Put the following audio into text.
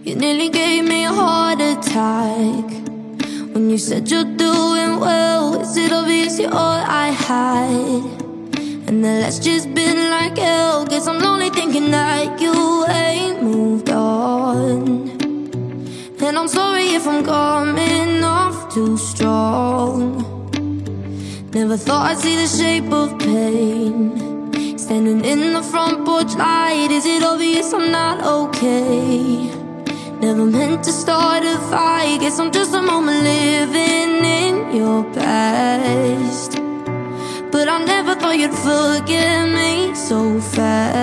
You nearly gave me a heart attack when you said you're doing well. Is it obvious you're all I had? And the last just been like hell. Guess I'm lonely thinking that you ain't moved on. And I'm sorry if I'm coming off too strong. Never thought I'd see the shape of pain standing in the front porch light. Is it obvious I'm not okay? Never meant to start a fight. Guess I'm just a moment living in your past. But I never thought you'd forgive me so fast.